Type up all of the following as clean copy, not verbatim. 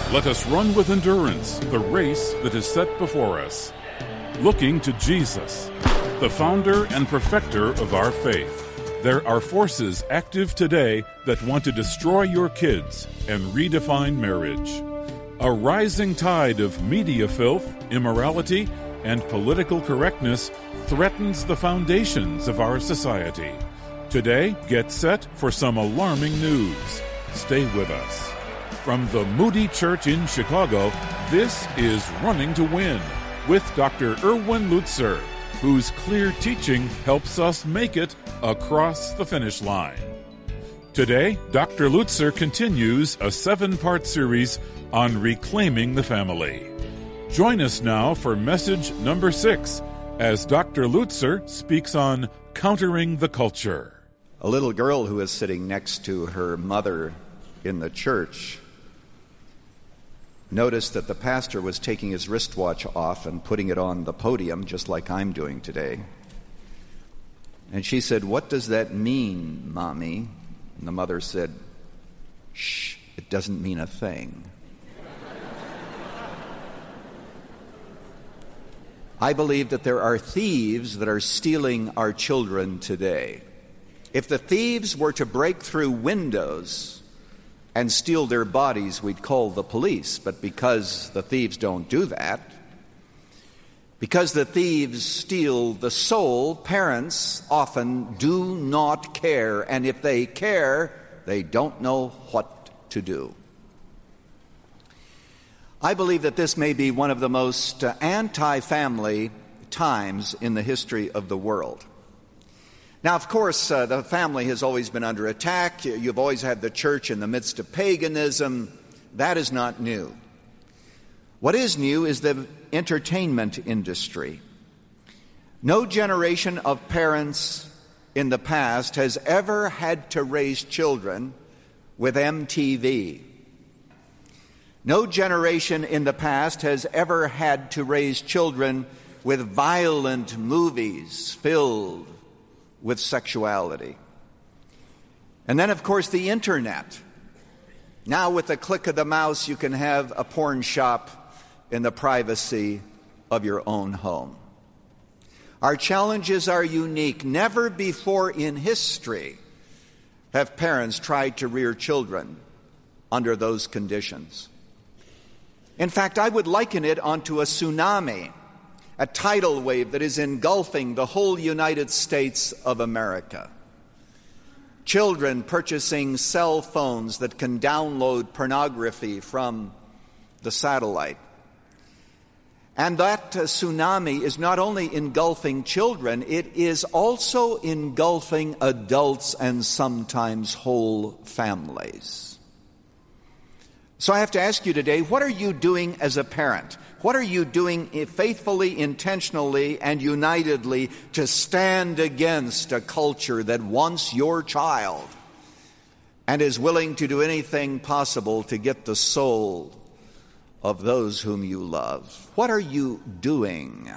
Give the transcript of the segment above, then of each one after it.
Let us run with endurance the race that is set before us, looking to Jesus, the founder and perfecter of our faith. There are forces active today that want to destroy your kids and redefine marriage. A rising tide of media filth, immorality, and political correctness threatens the foundations of our society. Today, get set for some alarming news. Stay with us. From the Moody Church in Chicago, this is Running to Win with Dr. Erwin Lutzer, whose clear teaching helps us make it across the finish line. Today, Dr. Lutzer continues a 7-part series on reclaiming the family. Join us now for message number 6 as Dr. Lutzer speaks on countering the culture. A little girl who was sitting next to her mother in the church noticed that the pastor was taking his wristwatch off and putting it on the podium, just like I'm doing today. And she said, "What does that mean, Mommy?" And the mother said, "Shh, it doesn't mean a thing." I believe that there are thieves that are stealing our children today. If the thieves were to break through windows and steal their bodies, we'd call the police. But because the thieves don't do that, because the thieves steal the soul, parents often do not care. And if they care, they don't know what to do. I believe that this may be one of the most anti-family times in the history of the world. Now, of course, the family has always been under attack. You've always had the church in the midst of paganism. That is not new. What is new is the entertainment industry. No generation of parents in the past has ever had to raise children with MTV. No generation in the past has ever had to raise children with violent movies filled with sexuality. And then, of course, the internet. Now, with the click of the mouse, you can have a porn shop in the privacy of your own home. Our challenges are unique. Never before in history have parents tried to rear children under those conditions. In fact, I would liken it onto a tsunami, a tidal wave that is engulfing the whole United States of America. Children purchasing cell phones that can download pornography from the satellite. And that tsunami is not only engulfing children, it is also engulfing adults and sometimes whole families. So I have to ask you today, what are you doing as a parent? What are you doing faithfully, intentionally, and unitedly to stand against a culture that wants your child and is willing to do anything possible to get the soul of those whom you love? What are you doing?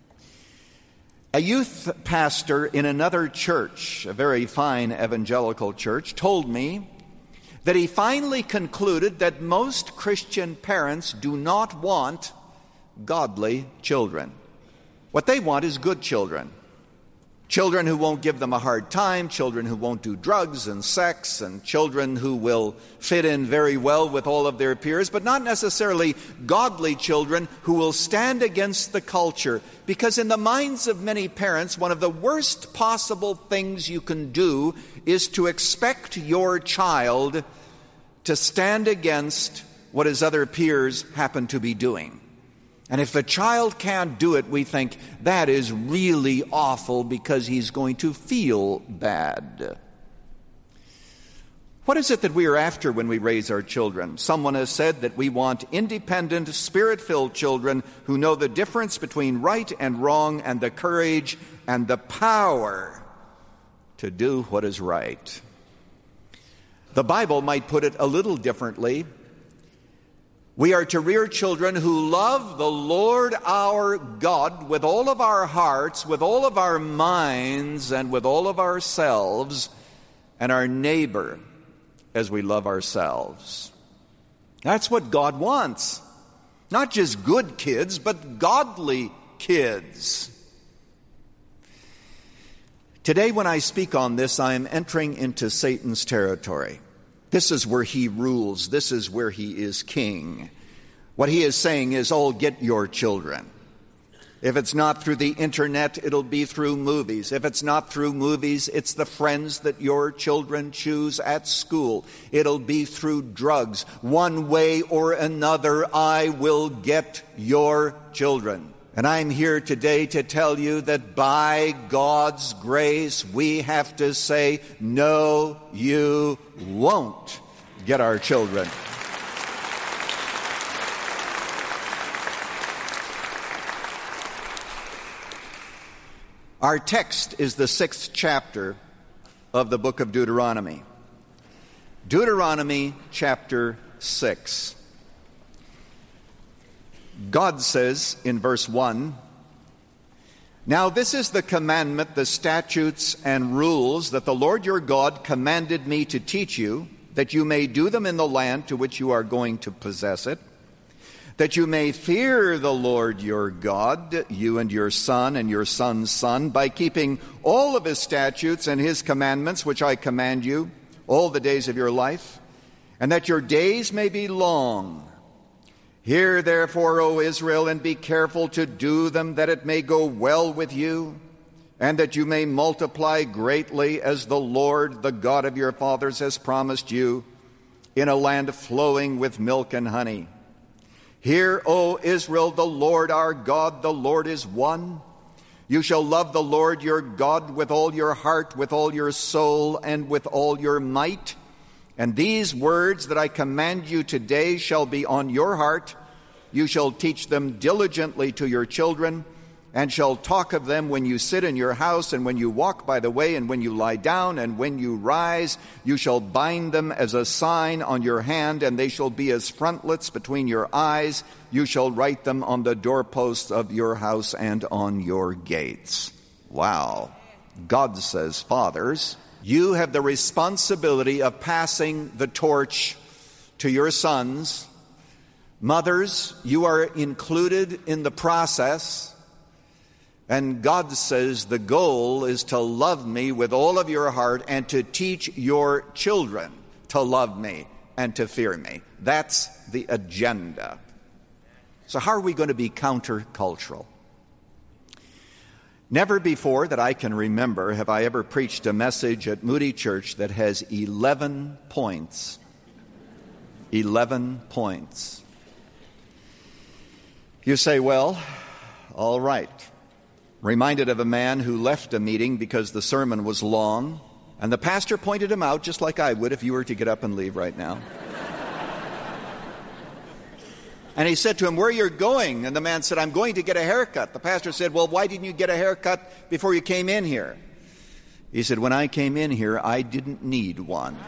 A youth pastor in another church, a very fine evangelical church, told me that he finally concluded that most Christian parents do not want godly children. What they want is good children. Children who won't give them a hard time, children who won't do drugs and sex, and children who will fit in very well with all of their peers, but not necessarily godly children who will stand against the culture. Because in the minds of many parents, one of the worst possible things you can do is to expect your child to stand against what his other peers happen to be doing. And if the child can't do it, we think that is really awful because he's going to feel bad. What is it that we are after when we raise our children? Someone has said that we want independent, spirit-filled children who know the difference between right and wrong and the courage and the power to do what is right. The Bible might put it a little differently. We are to rear children who love the Lord our God with all of our hearts, with all of our minds, and with all of ourselves, and our neighbor as we love ourselves. That's what God wants. Not just good kids, but godly kids. Today, when I speak on this, I am entering into Satan's territory. This is where he rules. This is where he is king. What he is saying is, oh, get your children. If it's not through the internet, it'll be through movies. If it's not through movies, it's the friends that your children choose at school. It'll be through drugs. One way or another, I will get your children. And I'm here today to tell you that by God's grace, we have to say, no, you won't get our children. Our text is the 6th chapter of the book of Deuteronomy. Deuteronomy chapter 6. God says in verse 1, "Now this is the commandment, the statutes and rules that the Lord your God commanded me to teach you, that you may do them in the land to which you are going to possess it, that you may fear the Lord your God, you and your son and your son's son, by keeping all of his statutes and his commandments, which I command you, all the days of your life, and that your days may be long. Hear therefore, O Israel, and be careful to do them, that it may go well with you, and that you may multiply greatly, as the Lord, the God of your fathers, has promised you, in a land flowing with milk and honey. Hear, O Israel, the Lord our God, the Lord is one. You shall love the Lord your God with all your heart, with all your soul, and with all your might. And these words that I command you today shall be on your heart. You shall teach them diligently to your children, and shall talk of them when you sit in your house, and when you walk by the way, and when you lie down, and when you rise. You shall bind them as a sign on your hand, and they shall be as frontlets between your eyes. You shall write them on the doorposts of your house and on your gates." Wow. God says, fathers, you have the responsibility of passing the torch to your sons. Mothers, you are included in the process. And God says the goal is to love me with all of your heart and to teach your children to love me and to fear me. That's the agenda. So how are we going to be countercultural? Never before that I can remember have I ever preached a message at Moody Church that has 11 points. 11 points. You say, well, all right. Reminded of a man who left a meeting because the sermon was long, and the pastor pointed him out just like I would if you were to get up and leave right now. And he said to him, "Where are you going?" And the man said, "I'm going to get a haircut." The pastor said, "Well, why didn't you get a haircut before you came in here?" He said, "When I came in here, I didn't need one."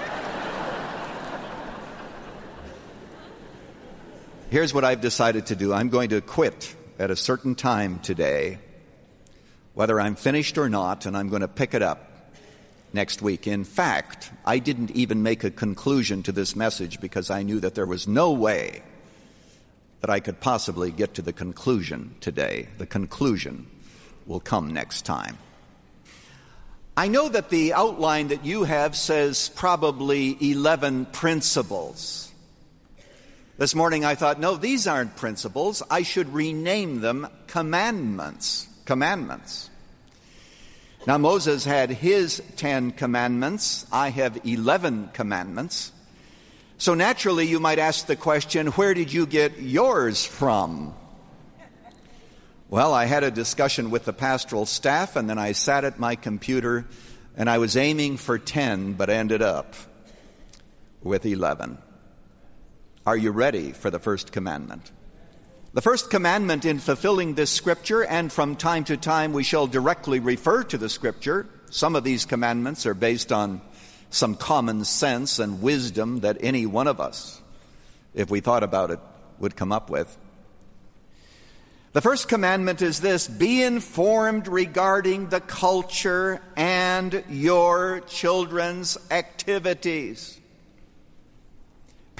Here's what I've decided to do. I'm going to quit at a certain time today, whether I'm finished or not, and I'm going to pick it up next week. In fact, I didn't even make a conclusion to this message because I knew that there was no way that I could possibly get to the conclusion today. The conclusion will come next time. I know that the outline that you have says probably 11 principles. This morning I thought, no, these aren't principles. I should rename them commandments. Commandments. Now Moses had his 10 commandments. I have 11 commandments. So naturally you might ask the question, where did you get yours from? Well, I had a discussion with the pastoral staff, and then I sat at my computer, and I was aiming for 10, but ended up with 11. Are you ready for the first commandment? The first commandment in fulfilling this scripture, and from time to time we shall directly refer to the scripture. Some of these commandments are based on some common sense and wisdom that any one of us, if we thought about it, would come up with. The first commandment is this: be informed regarding the culture and your children's activities.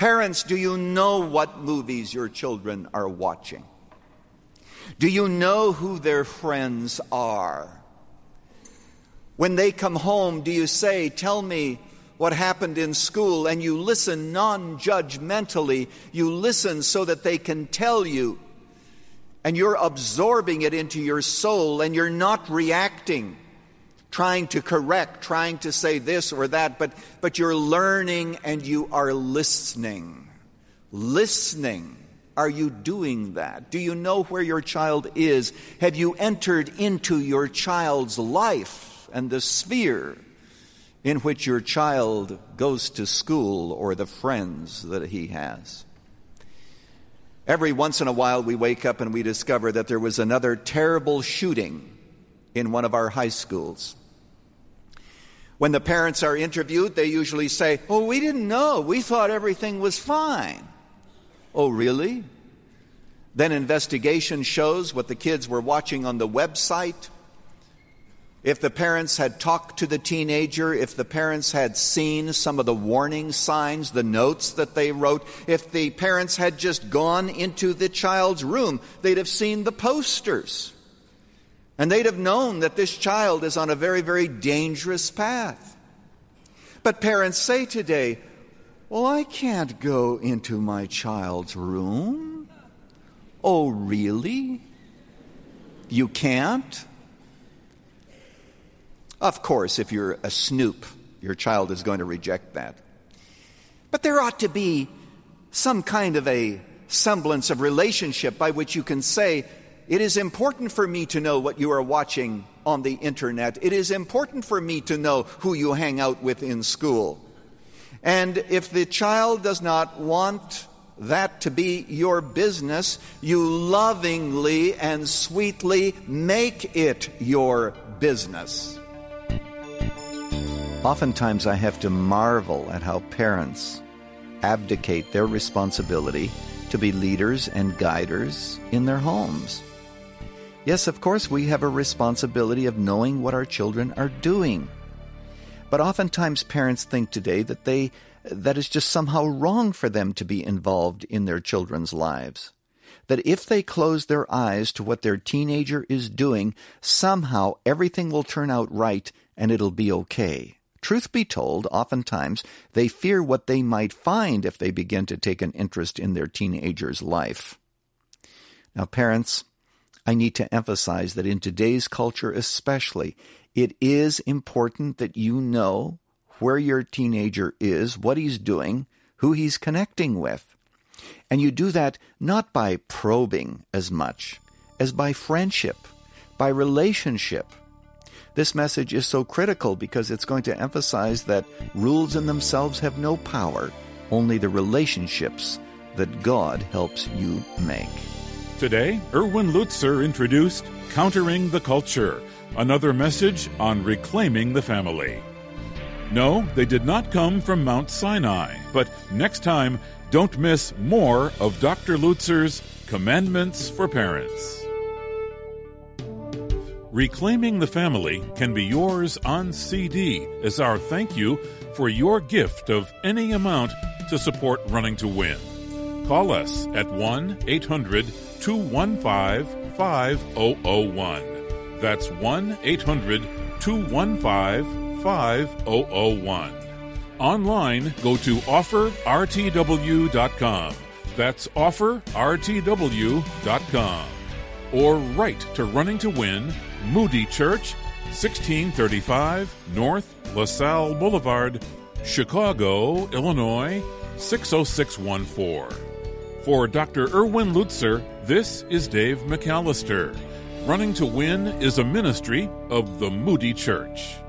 Parents, do you know what movies your children are watching? Do you know who their friends are? When they come home, do you say, "Tell me what happened in school?" And you listen non-judgmentally. You listen so that they can tell you. And you're absorbing it into your soul, and you're not reacting, trying to correct, trying to say this or that, but you're learning and you are listening. Listening. Are you doing that? Do you know where your child is? Have you entered into your child's life and the sphere in which your child goes to school or the friends that he has? Every once in a while we wake up and we discover that there was another terrible shooting in one of our high schools. When the parents are interviewed, they usually say, "Oh, we didn't know. We thought everything was fine." "Oh, really?" Then investigation shows what the kids were watching on the website. If the parents had talked to the teenager, if the parents had seen some of the warning signs, the notes that they wrote, if the parents had just gone into the child's room, they'd have seen the posters. And they'd have known that this child is on a very, very dangerous path. But parents say today, "Well, I can't go into my child's room." "Oh, really? You can't?" Of course, if you're a snoop, your child is going to reject that. But there ought to be some kind of a semblance of relationship by which you can say, "It is important for me to know what you are watching on the internet. It is important for me to know who you hang out with in school." And if the child does not want that to be your business, you lovingly and sweetly make it your business. Oftentimes I have to marvel at how parents abdicate their responsibility to be leaders and guiders in their homes. Yes, of course, we have a responsibility of knowing what our children are doing. But oftentimes parents think today that is just somehow wrong for them to be involved in their children's lives. That if they close their eyes to what their teenager is doing, somehow everything will turn out right and it'll be okay. Truth be told, oftentimes they fear what they might find if they begin to take an interest in their teenager's life. Now, parents, I need to emphasize that in today's culture especially, it is important that you know where your teenager is, what he's doing, who he's connecting with. And you do that not by probing as much as by friendship, by relationship. This message is so critical because it's going to emphasize that rules in themselves have no power, only the relationships that God helps you make. Today, Erwin Lutzer introduced Countering the Culture, another message on reclaiming the family. No, they did not come from Mount Sinai, but next time, don't miss more of Dr. Lutzer's Commandments for Parents. Reclaiming the Family can be yours on CD as our thank you for your gift of any amount to support Running to Win. Call us at 1-800-215-5001. That's 1-800-215-5001. Online, go to offerrtw.com. That's offerrtw.com. Or write to Running to Win, Moody Church, 1635 North LaSalle Boulevard, Chicago, Illinois, 60614. For Dr. Erwin Lutzer, this is Dave McAllister. Running to Win is a ministry of the Moody Church.